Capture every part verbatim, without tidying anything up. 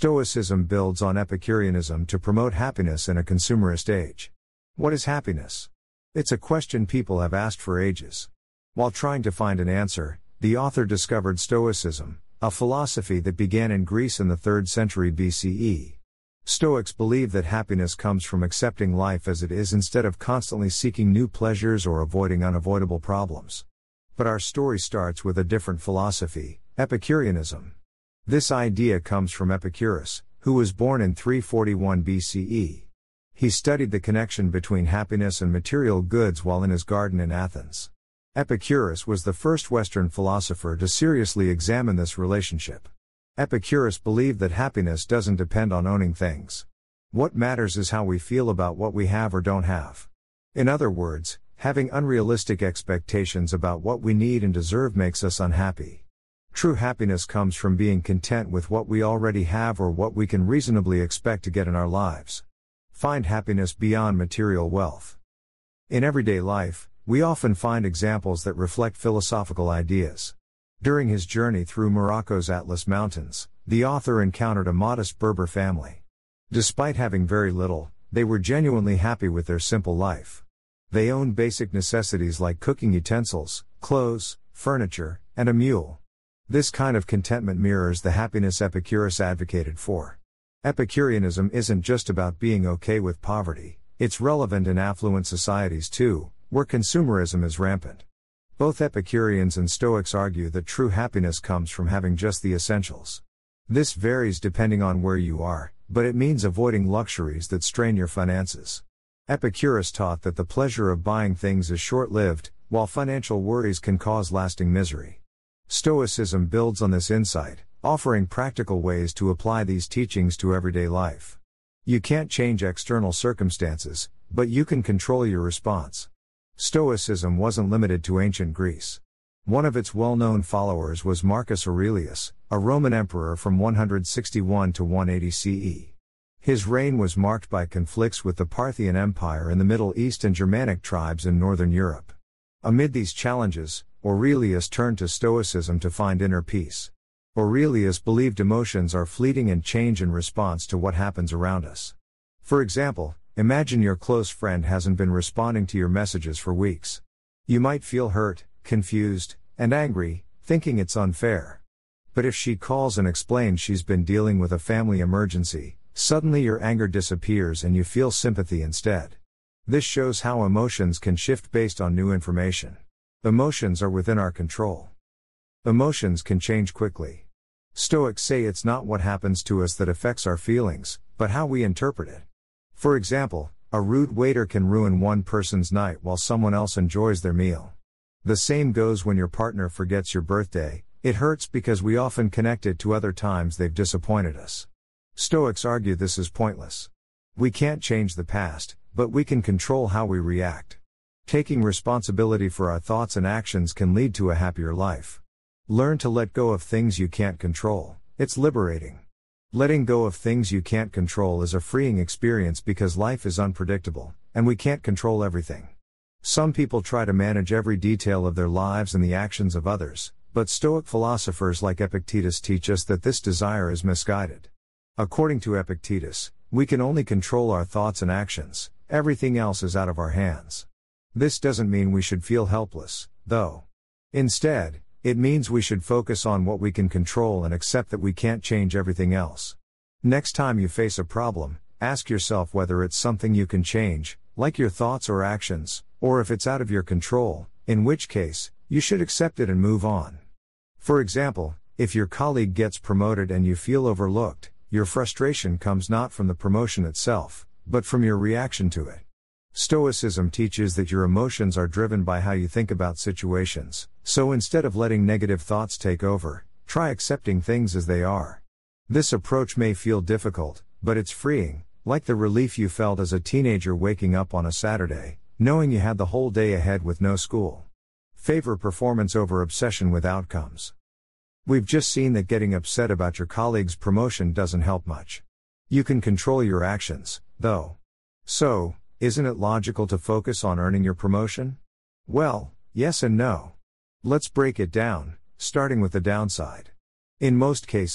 Stoicism builds on Epicureanism to promote happiness in a consumerist age. What is happiness? It's a question people have asked for ages. While trying to find an answer, the author discovered Stoicism, a philosophy that began in Greece in the third century B C E. Stoics believe that happiness comes from accepting life as it is instead of constantly seeking new pleasures or avoiding unavoidable problems. But our story starts with a different philosophy, Epicureanism. This idea comes from Epicurus, who was born in three forty-one B C E. He studied the connection between happiness and material goods while in his garden in Athens. Epicurus was the first Western philosopher to seriously examine this relationship. Epicurus believed that happiness doesn't depend on owning things. What matters is how we feel about what we have or don't have. In other words, having unrealistic expectations about what we need and deserve makes us unhappy. True happiness comes from being content with what we already have or what we can reasonably expect to get in our lives. Find happiness beyond material wealth. In everyday life, we often find examples that reflect philosophical ideas. During his journey through Morocco's Atlas Mountains, the author encountered a modest Berber family. Despite having very little, they were genuinely happy with their simple life. They owned basic necessities like cooking utensils, clothes, furniture, and a mule. This kind of contentment mirrors the happiness Epicurus advocated for. Epicureanism isn't just about being okay with poverty, it's relevant in affluent societies too, where consumerism is rampant. Both Epicureans and Stoics argue that true happiness comes from having just the essentials. This varies depending on where you are, but it means avoiding luxuries that strain your finances. Epicurus taught that the pleasure of buying things is short-lived, while financial worries can cause lasting misery. Stoicism builds on this insight, offering practical ways to apply these teachings to everyday life. You can't change external circumstances, but you can control your response. Stoicism wasn't limited to ancient Greece. One of its well-known followers was Marcus Aurelius, a Roman emperor from one sixty-one to one eighty C E. His reign was marked by conflicts with the Parthian Empire in the Middle East and Germanic tribes in Northern Europe. Amid these challenges, Aurelius turned to Stoicism to find inner peace. Aurelius believed emotions are fleeting and change in response to what happens around us. For example, imagine your close friend hasn't been responding to your messages for weeks. You might feel hurt, confused, and angry, thinking it's unfair. But if she calls and explains she's been dealing with a family emergency, suddenly your anger disappears and you feel sympathy instead. This shows how emotions can shift based on new information. Emotions are within our control. Emotions can change quickly. Stoics say it's not what happens to us that affects our feelings, but how we interpret it. For example, a rude waiter can ruin one person's night while someone else enjoys their meal. The same goes when your partner forgets your birthday. It hurts because we often connect it to other times they've disappointed us. Stoics argue this is pointless. We can't change the past, but we can control how we react. Taking responsibility for our thoughts and actions can lead to a happier life. Learn to let go of things you can't control. It's liberating. Letting go of things you can't control is a freeing experience because life is unpredictable, and we can't control everything. Some people try to manage every detail of their lives and the actions of others, but Stoic philosophers like Epictetus teach us that this desire is misguided. According to Epictetus, we can only control our thoughts and actions, everything else is out of our hands. This doesn't mean we should feel helpless, though. Instead, it means we should focus on what we can control and accept that we can't change everything else. Next time you face a problem, ask yourself whether it's something you can change, like your thoughts or actions, or if it's out of your control, in which case, you should accept it and move on. For example, if your colleague gets promoted and you feel overlooked, your frustration comes not from the promotion itself, but from your reaction to it. Stoicism teaches that your emotions are driven by how you think about situations, so instead of letting negative thoughts take over, try accepting things as they are. This approach may feel difficult, but it's freeing, like the relief you felt as a teenager waking up on a Saturday, knowing you had the whole day ahead with no school. Favor performance over obsession with outcomes. We've just seen that getting upset about your colleague's promotion doesn't help much. You can control your actions, though. So, isn't it logical to focus on earning your promotion? Well, yes and no. Let's break it down, starting with the downside. In most cases,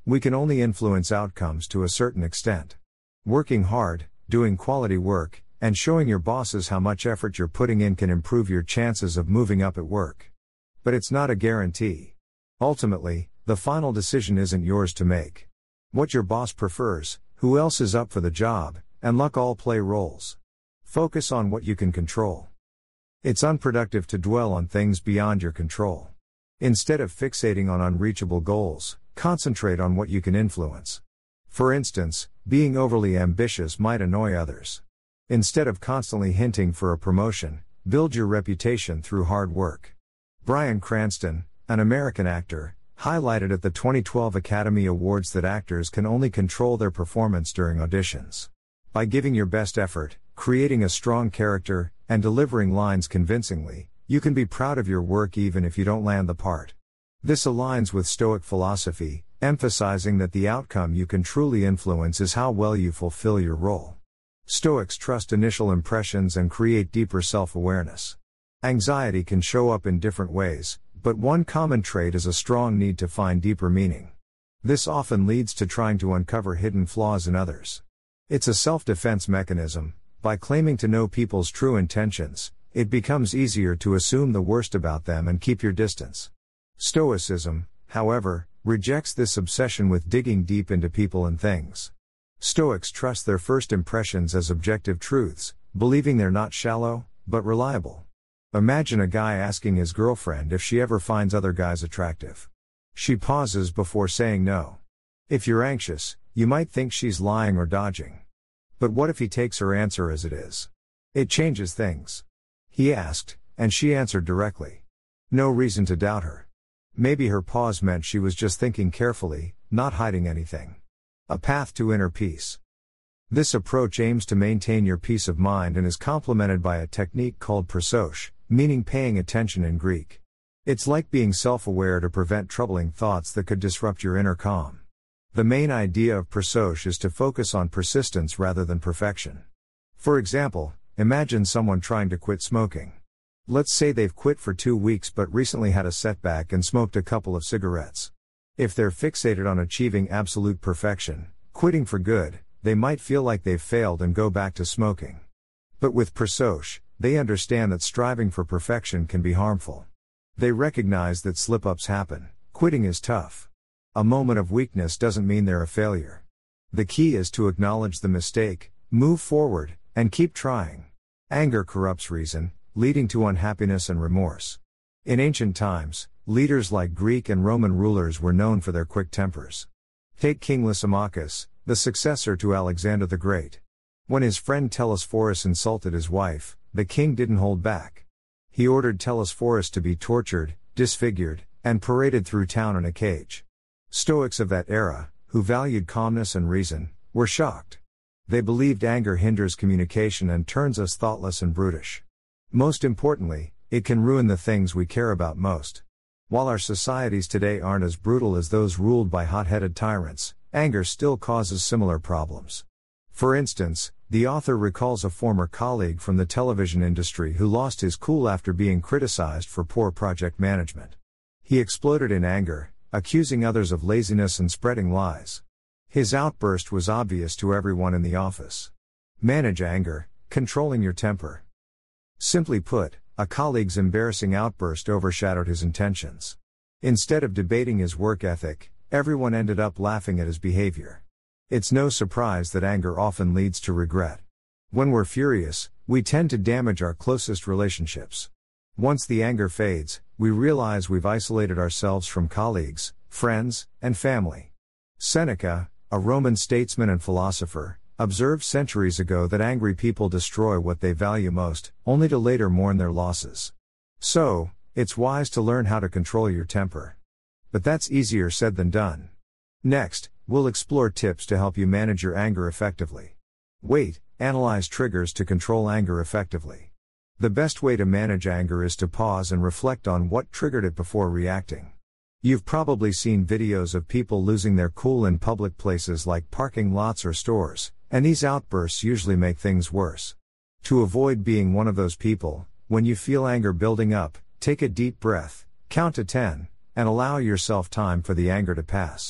We can only influence outcomes to a certain extent. Working hard, doing quality work, and showing your bosses how much effort you're putting in can improve your chances of moving up at work. But it's not a guarantee. Ultimately, the final decision isn't yours to make. What your boss prefers, who else is up for the job, and luck all play roles. Focus on what you can control. It's unproductive to dwell on things beyond your control. Instead of fixating on unreachable goals, concentrate on what you can influence. For instance, being overly ambitious might annoy others. Instead of constantly hinting for a promotion, build your reputation through hard work. Bryan Cranston, an American actor, highlighted at the twenty twelve Academy Awards that actors can only control their performance during auditions. By giving your best effort, creating a strong character, and delivering lines convincingly, you can be proud of your work even if you don't land the part. This aligns with Stoic philosophy, emphasizing that the outcome you can truly influence is how well you fulfill your role. Stoics trust initial impressions and create deeper self-awareness. Anxiety can show up in different ways, but one common trait is a strong need to find deeper meaning. This often leads to trying to uncover hidden flaws in others. It's a self-defense mechanism. By claiming to know people's true intentions, it becomes easier to assume the worst about them and keep your distance. Stoicism, however, rejects this obsession with digging deep into people and things. Stoics trust their first impressions as objective truths, believing they're not shallow, but reliable. Imagine a guy asking his girlfriend if she ever finds other guys attractive. She pauses before saying no. If you're anxious, you might think she's lying or dodging. But what if he takes her answer as it is? It changes things. He asked, and she answered directly. No reason to doubt her. Maybe her pause meant she was just thinking carefully, not hiding anything. A path to inner peace. This approach aims to maintain your peace of mind and is complemented by a technique called prososche, meaning paying attention in Greek. It's like being self-aware to prevent troubling thoughts that could disrupt your inner calm. The main idea of prososche is to focus on persistence rather than perfection. For example, imagine someone trying to quit smoking. Let's say they've quit for two weeks but recently had a setback and smoked a couple of cigarettes. If they're fixated on achieving absolute perfection, quitting for good, they might feel like they've failed and go back to smoking. But with prososche, they understand that striving for perfection can be harmful. They recognize that slip-ups happen. Quitting is tough. A moment of weakness doesn't mean they're a failure. The key is to acknowledge the mistake, move forward, and keep trying. Anger corrupts reason, leading to unhappiness and remorse. In ancient times, leaders like Greek and Roman rulers were known for their quick tempers. Take King Lysimachus, the successor to Alexander the Great. When his friend Telesphorus insulted his wife, the king didn't hold back. He ordered Telesphorus to be tortured, disfigured, and paraded through town in a cage. Stoics of that era, who valued calmness and reason, were shocked. They believed anger hinders communication and turns us thoughtless and brutish. Most importantly, it can ruin the things we care about most. While our societies today aren't as brutal as those ruled by hot-headed tyrants, anger still causes similar problems. For instance, the author recalls a former colleague from the television industry who lost his cool after being criticized for poor project management. He exploded in anger, accusing others of laziness and spreading lies. His outburst was obvious to everyone in the office. Manage anger, controlling your temper. Simply put, a colleague's embarrassing outburst overshadowed his intentions. Instead of debating his work ethic, everyone ended up laughing at his behavior. It's no surprise that anger often leads to regret. When we're furious, we tend to damage our closest relationships. Once the anger fades, we realize we've isolated ourselves from colleagues, friends, and family. Seneca, a Roman statesman and philosopher, observed centuries ago that angry people destroy what they value most, only to later mourn their losses. So, it's wise to learn how to control your temper. But that's easier said than done. Next, we'll explore tips to help you manage your anger effectively. Wait, analyze triggers to control anger effectively. The best way to manage anger is to pause and reflect on what triggered it before reacting. You've probably seen videos of people losing their cool in public places like parking lots or stores, and these outbursts usually make things worse. To avoid being one of those people, when you feel anger building up, take a deep breath, count to ten, and allow yourself time for the anger to pass.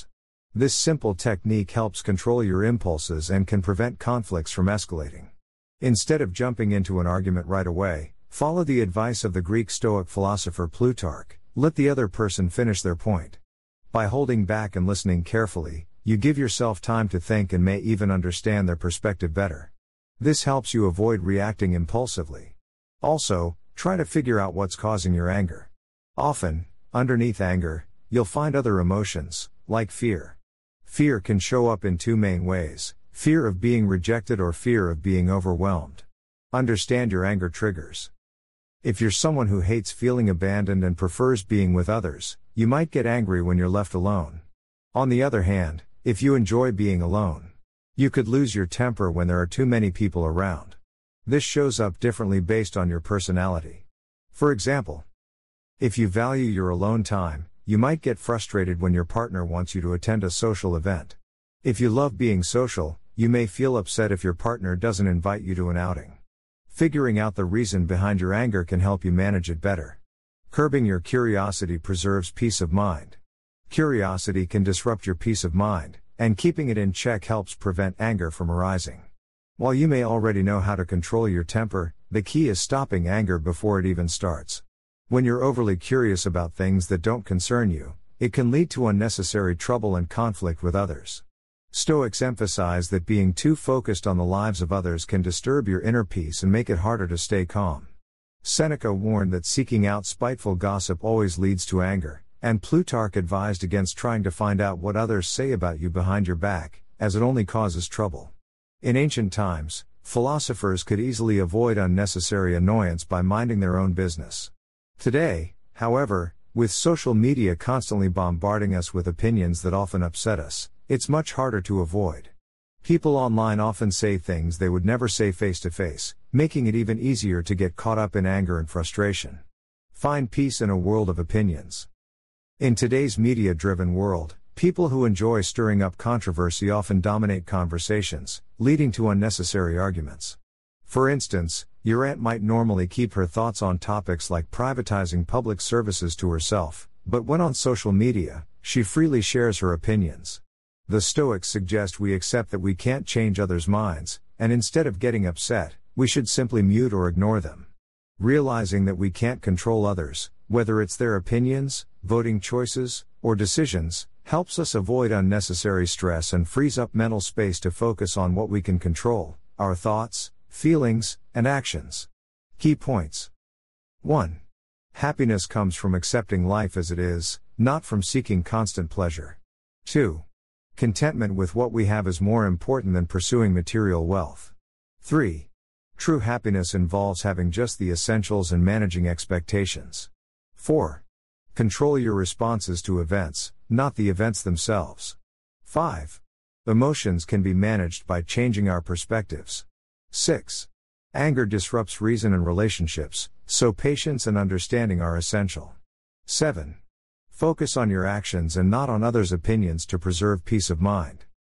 This simple technique helps control your impulses and can prevent conflicts from escalating. Instead of jumping into an argument right away, follow the advice of the Greek Stoic philosopher Plutarch: let the other person finish their point. By holding back and listening carefully, you give yourself time to think and may even understand their perspective better. This helps you avoid reacting impulsively. Also, try to figure out what's causing your anger. Often, underneath anger, you'll find other emotions, like fear. Fear can show up in two main ways: fear of being rejected or fear of being overwhelmed. Understand your anger triggers. If you're someone who hates feeling abandoned and prefers being with others, you might get angry when you're left alone. On the other hand, if you enjoy being alone, you could lose your temper when there are too many people around. This shows up differently based on your personality. For example, if you value your alone time, you might get frustrated when your partner wants you to attend a social event. If you love being social, you may feel upset if your partner doesn't invite you to an outing. Figuring out the reason behind your anger can help you manage it better. Curbing your curiosity preserves peace of mind. Curiosity can disrupt your peace of mind, and keeping it in check helps prevent anger from arising. While you may already know how to control your temper, the key is stopping anger before it even starts. When you're overly curious about things that don't concern you, it can lead to unnecessary trouble and conflict with others. Stoics emphasize that being too focused on the lives of others can disturb your inner peace and make it harder to stay calm. Seneca warned that seeking out spiteful gossip always leads to anger, and Plutarch advised against trying to find out what others say about you behind your back, as it only causes trouble. In ancient times, philosophers could easily avoid unnecessary annoyance by minding their own business. Today, however, with social media constantly bombarding us with opinions that often upset us, it's much harder to avoid. People online often say things they would never say face to face, making it even easier to get caught up in anger and frustration. Find peace in a world of opinions. In today's media-driven world, people who enjoy stirring up controversy often dominate conversations, leading to unnecessary arguments. For instance, your aunt might normally keep her thoughts on topics like privatizing public services to herself, but when on social media, she freely shares her opinions. The Stoics suggest we accept that we can't change others' minds, and instead of getting upset, we should simply mute or ignore them. Realizing that we can't control others, whether it's their opinions, voting choices, or decisions, helps us avoid unnecessary stress and frees up mental space to focus on what we can control: our thoughts, feelings, and actions. Key points. one. Happiness comes from accepting life as it is, not from seeking constant pleasure. two. Contentment with what we have is more important than pursuing material wealth. three. True happiness involves having just the essentials and managing expectations. four. Control your responses to events, not the events themselves. five. Emotions can be managed by changing our perspectives. six. Anger disrupts reason and relationships, so patience and understanding are essential. seven. Focus on your actions and not on others' opinions to preserve peace of mind.